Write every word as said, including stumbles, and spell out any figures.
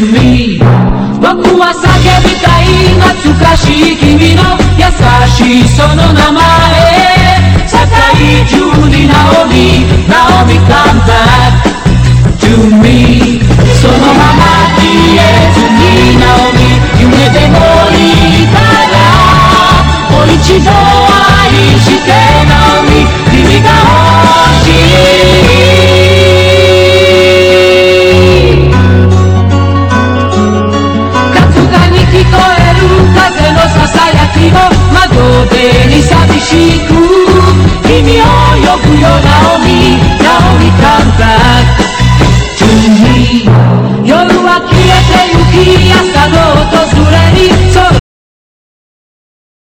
me 僕は叫びたい懐かしい君の優しいその名前堺中にナオミナオミ come back to me そのまま消えずにナオミ夢でもいいからもう一度愛してナオミ君が欲しい聞こえる風のささやきを窓辺に寂しく君を呼ぶよナオミナオミ come back to me